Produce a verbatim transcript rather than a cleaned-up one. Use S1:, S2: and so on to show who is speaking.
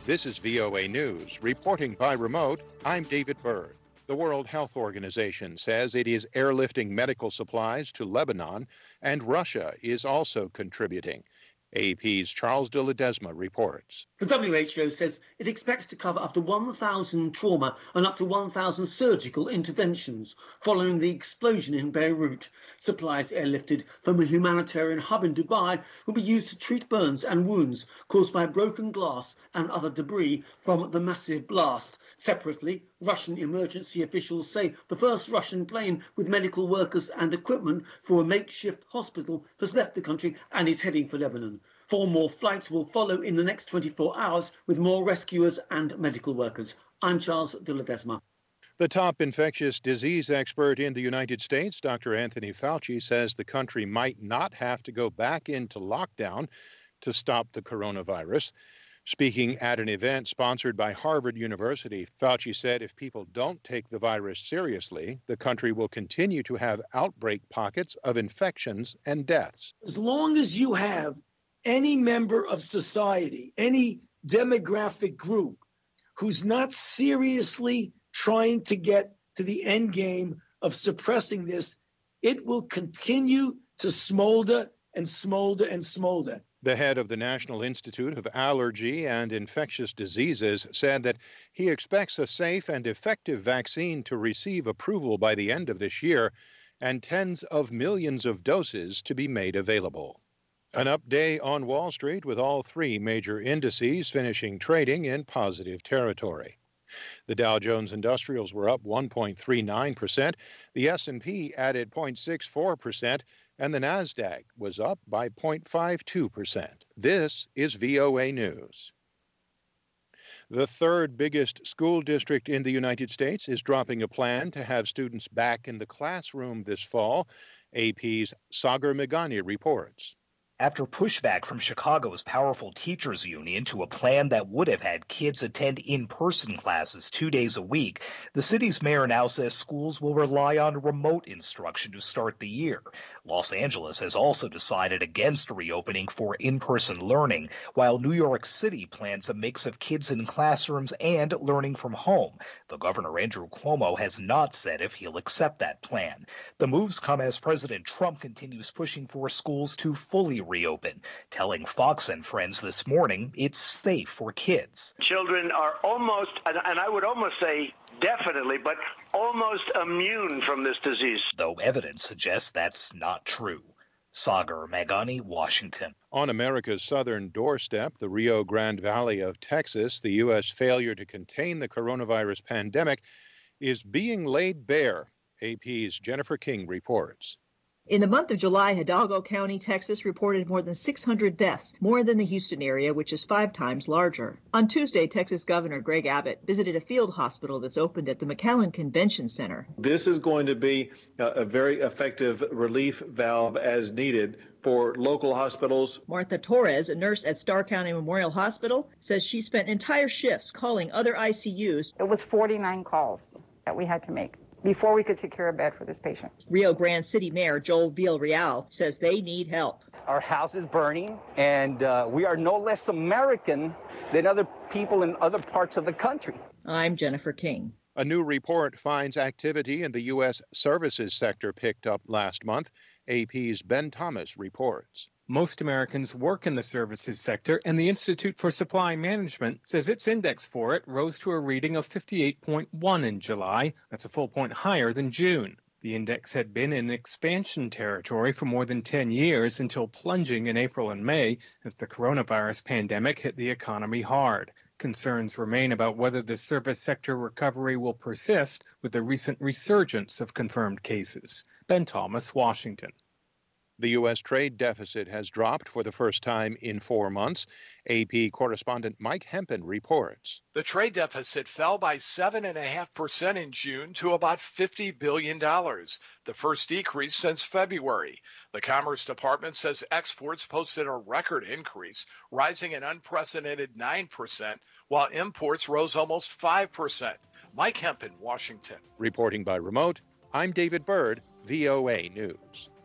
S1: This is V O A News. Reporting by remote, I'm David Byrd. The World Health Organization says it is airlifting medical supplies to Lebanon, and Russia is also contributing. A P's Charles de Ledesma reports.
S2: The W H O says it expects to cover up to one thousand trauma and up to one thousand surgical interventions following the explosion in Beirut. Supplies airlifted from a humanitarian hub in Dubai will be used to treat burns and wounds caused by broken glass and other debris from the massive blast. Separately, Russian emergency officials say the first Russian plane with medical workers and equipment for a makeshift hospital has left the country and is heading for Lebanon. Four more flights will follow in the next twenty-four hours with more rescuers and medical workers. I'm Charles de Ledesma.
S1: The top infectious disease expert in the United States, Doctor Anthony Fauci, says the country might not have to go back into lockdown to stop the coronavirus. Speaking at an event sponsored by Harvard University, Fauci said if people don't take the virus seriously, the country will continue to have outbreak pockets of infections and deaths.
S3: As long as you have any member of society, any demographic group who's not seriously trying to get to the end game of suppressing this, it will continue to smolder and smolder and smolder.
S1: The head of the National Institute of Allergy and Infectious Diseases said that he expects a safe and effective vaccine to receive approval by the end of this year and tens of millions of doses to be made available. An up day on Wall Street with all three major indices finishing trading in positive territory. The Dow Jones Industrials were up one point three nine percent, the S and P added zero point six four percent, and the Nasdaq was up by zero point five two percent. This is V O A News. The third biggest school district in the United States is dropping a plan to have students back in the classroom this fall. A P's Sagar Meghani reports.
S4: After pushback from Chicago's powerful teachers union to a plan that would have had kids attend in-person classes two days a week, the city's mayor now says schools will rely on remote instruction to start the year. Los Angeles has also decided against reopening for in-person learning, while New York City plans a mix of kids in classrooms and learning from home. The governor, Andrew Cuomo, has not said if he'll accept that plan. The moves come as President Trump continues pushing for schools to fully reopen, telling Fox and Friends this morning it's safe for kids.
S5: Children are almost, and I would almost say definitely, but almost immune from this disease.
S4: Though evidence suggests that's not true. Sagar Meghani, Washington.
S1: On America's southern doorstep, the Rio Grande Valley of Texas, the U S failure to contain the coronavirus pandemic is being laid bare. A P's Jennifer King reports.
S6: In the month of July, Hidalgo County, Texas, reported more than six hundred deaths, more than the Houston area, which is five times larger. On Tuesday, Texas Governor Greg Abbott visited a field hospital that's opened at the McAllen Convention Center.
S7: This is going to be a very effective relief valve as needed for local hospitals.
S6: Martha Torres, a nurse at Starr County Memorial Hospital, says she spent entire shifts calling other I C Us.
S8: It was forty-nine calls that we had to make before we could secure a bed for this patient.
S6: Rio Grande City Mayor Joel Villarreal says they need help.
S9: Our house is burning, and uh, we are no less American than other people in other parts of the country.
S6: I'm Jennifer King.
S1: A new report finds activity in the U S services sector picked up last month. A P's Ben Thomas reports.
S10: Most Americans work in the services sector, and the Institute for Supply Management says its index for it rose to a reading of fifty-eight point one in July. That's a full point higher than June. The index had been in expansion territory for more than ten years until plunging in April and May as the coronavirus pandemic hit the economy hard. Concerns remain about whether the service sector recovery will persist with the recent resurgence of confirmed cases. Ben Thomas, Washington.
S1: The U S trade deficit has dropped for the first time in four months. A P correspondent Mike Hempen reports.
S11: The trade deficit fell by seven point five percent in June to about fifty billion dollars, the first decrease since February. The Commerce Department says exports posted a record increase, rising an unprecedented nine percent, while imports rose almost five percent. Mike Hempen, Washington.
S1: Reporting by remote, I'm David Byrd, V O A News.